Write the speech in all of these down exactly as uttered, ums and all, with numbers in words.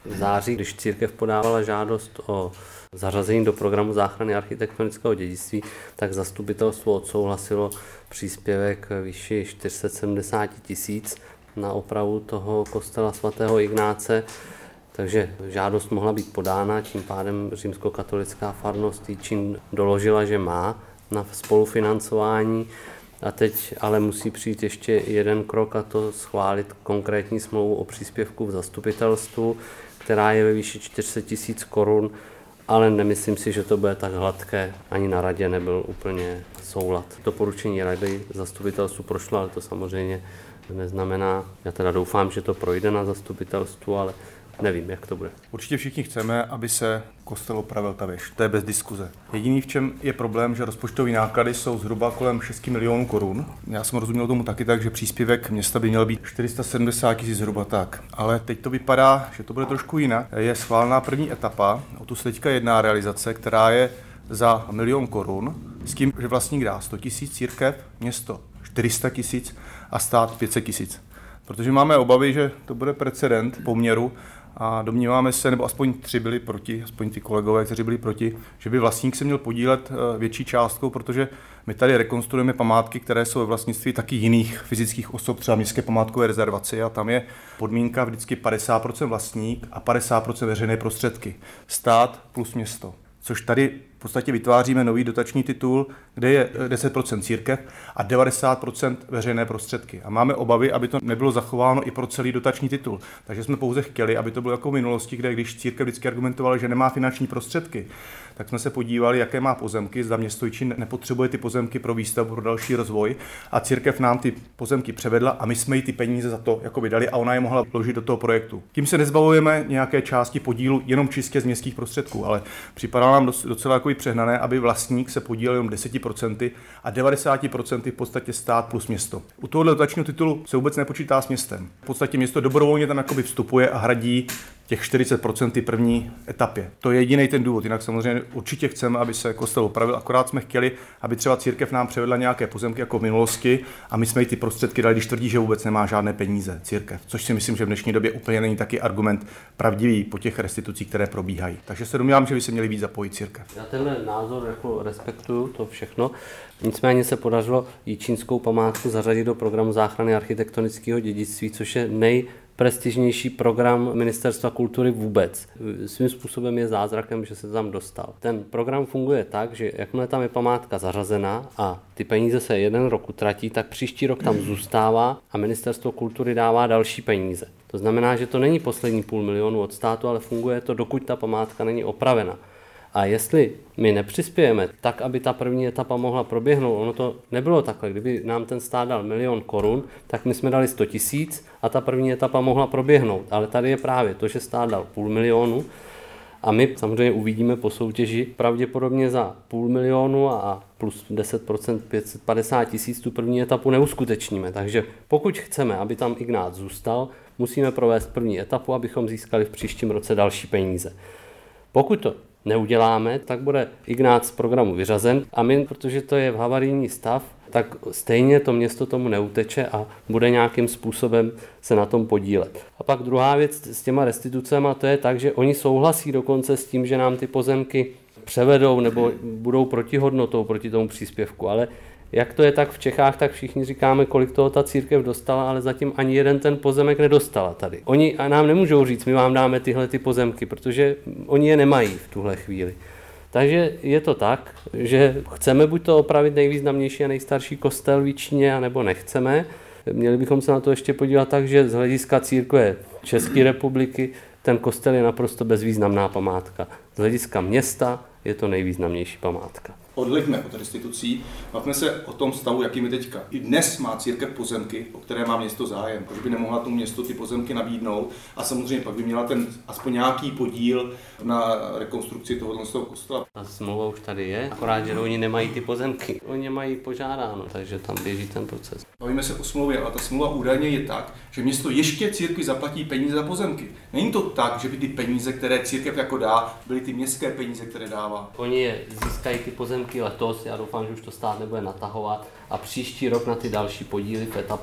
V září, když církev podávala žádost o zařazení do programu záchrany architektonického dědictví, tak zastupitelstvo odsouhlasilo příspěvek výši čtyři sta sedmdesát tisíc na opravu toho kostela svatého Ignáce. Takže žádost mohla být podána, tím pádem římskokatolická farnost Jičín doložila, že má na spolufinancování. A teď ale musí přijít ještě jeden krok, a to schválit konkrétní smlouvu o příspěvku v zastupitelstvu, která je ve výši čtyři sta tisíc korun, ale nemyslím si, že to bude tak hladké. Ani na radě nebyl úplně soulad. Doporučení rady zastupitelstvu prošlo, ale to samozřejmě neznamená, já teda doufám, že to projde na zastupitelstvu, ale nevím, jak to bude. Určitě všichni chceme, aby se kostel opravil ta věž. To je bez diskuze. Jediný, v čem je problém, že rozpočtové náklady jsou zhruba kolem šest milionů korun. Já jsem rozuměl tomu taky tak, že příspěvek města by měl být čtyři sta sedmdesát tisíc zhruba tak. Ale teď to vypadá, že to bude trošku jinak. Je schválená první etapa, o tu se teďka jedná realizace, která je za milion korun, s tím, že vlastník dá sto tisíc, církev, město čtyři sta tisíc a stát pět set tisíc. Protože máme obavy, že to bude precedent poměru a domníváme se, nebo aspoň tři byli proti, aspoň ty kolegové, kteří byli proti, že by vlastník se měl podílet větší částkou, protože my tady rekonstruujeme památky, které jsou ve vlastnictví taky jiných fyzických osob, třeba městské památkové rezervaci, a tam je podmínka vždycky padesát procent vlastník a padesát procent veřejné prostředky. Stát plus město. Což tady v podstatě vytváříme nový dotační titul, kde je deset procent církev a devadesát procent veřejné prostředky. A máme obavy, aby to nebylo zachováno i pro celý dotační titul. Takže jsme pouze chtěli, aby to bylo jako v minulosti, kde když církev vždycky argumentovala, že nemá finanční prostředky, tak jsme se podívali, jaké má pozemky, zda město Jičín nepotřebuje ty pozemky pro výstavbu, pro další rozvoj, a církev nám ty pozemky převedla a my jsme jí ty peníze za to jako vydali a ona je mohla vložit do toho projektu. Tím se nezbavujeme nějaké části podílu jenom čistě z městských prostředků, ale připadá nám docela jako přehnané, aby vlastník se podílel jenom deset procent a devadesát procent v podstatě stát plus město. U tohoto dotačního titulu se vůbec nepočítá s městem. V podstatě město dobrovolně tam jakoby vstupuje a hradí těch čtyřicet procent první etapě. To je jediný ten důvod, jinak samozřejmě určitě chceme, aby se kostel opravil, akorát jsme chtěli, aby třeba církev nám převedla nějaké pozemky jako v minulosti a my jsme jí ty prostředky dali, když tvrdí, že vůbec nemá žádné peníze církev, což si myslím, že v dnešní době úplně není taky argument pravdivý po těch restitucích, které probíhají. Takže se domnívám, že by se měli víc zapojit církev. Já tenhle názor jako respektuju, to všechno. Nicméně se podařilo jičínskou památku zařadit do programu záchrany architektonického dědictví, což je nej prestižnější program Ministerstva kultury vůbec. Svým způsobem je zázrakem, že se tam dostal. Ten program funguje tak, že jakmile tam je památka zařazena a ty peníze se jeden rok utratí, tak příští rok tam zůstává a Ministerstvo kultury dává další peníze. To znamená, že to není poslední půl milionu od státu, ale funguje to, dokud ta památka není opravena. A jestli my nepřispějeme tak, aby ta první etapa mohla proběhnout, ono to nebylo takhle, kdyby nám ten stát dal milion korun, tak my jsme dali sto tisíc a ta první etapa mohla proběhnout. Ale tady je právě to, že stát dal půl milionu a my samozřejmě uvidíme po soutěži pravděpodobně za půl milionu a plus deset procent pět set padesát tisíc tu první etapu neuskutečníme. Takže pokud chceme, aby tam Ignác zůstal, musíme provést první etapu, abychom získali v příštím roce další peníze. Pokud to neuděláme, tak bude Ignác z programu vyřazen a my, protože to je v havarijní stav, tak stejně to město tomu neuteče a bude nějakým způsobem se na tom podílet. A pak druhá věc s těma restitucemi, to je tak, že oni souhlasí dokonce s tím, že nám ty pozemky převedou nebo budou protihodnotou proti tomu příspěvku, ale jak to je tak v Čechách, tak všichni říkáme, kolik toho ta církev dostala, ale zatím ani jeden ten pozemek nedostala tady. Oni nám nemůžou říct, my vám dáme tyhle ty pozemky, protože oni je nemají v tuhle chvíli. Takže je to tak, že chceme buď to opravit nejvýznamnější a nejstarší kostel v Jičíně, anebo nechceme. Měli bychom se na to ještě podívat tak, že z hlediska církve České republiky ten kostel je naprosto bezvýznamná památka. Z hlediska města je to nejvýznamnější památka. Odlichme od restitucí, bavme se o tom stavu, jakým je teďka. I dnes má církev pozemky, o které má město zájem. Proč by nemohla tomu město ty pozemky nabídnout a samozřejmě pak by měla ten aspoň nějaký podíl na rekonstrukci tohoto kostela. A smlouva už tady je, akorát, že oni nemají ty pozemky. Oni mají požádáno, takže tam běží ten proces. Bavíme se o smlouvě, ale ta smlouva údajně je tak, že město ještě církvi zaplatí peníze za pozemky. Není to tak, že by ty peníze, které církev jako dá, byly ty městské peníze, které dává. Oni je získají ty pozemky letos, já doufám, že už to stát nebude natahovat a příští rok na ty další podíly v etapách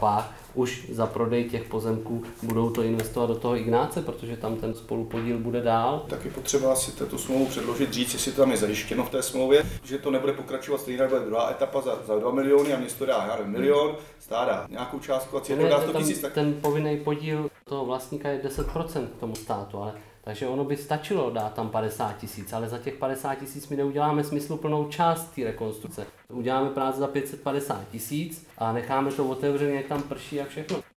už za prodej těch pozemků budou to investovat do toho Ignáce, protože tam ten spolupodíl bude dál. Tak je potřeba si tuto smlouvu předložit, říct, jestli to tam je zajištěno v té smlouvě, že to nebude pokračovat stejně, bude druhá etapa za, za dva miliony a město dá, já nevím, milion, stát dá nějakou částku a cíl dá sto tisíc. Tak... Ten povinný podíl toho vlastníka je deset procent k tomu státu, ale takže ono by stačilo dát tam padesát tisíc, ale za těch padesát tisíc my neuděláme smysluplnou část té rekonstrukce. Uděláme práci za pět set padesát tisíc a necháme to otevřené, jak tam prší a všechno.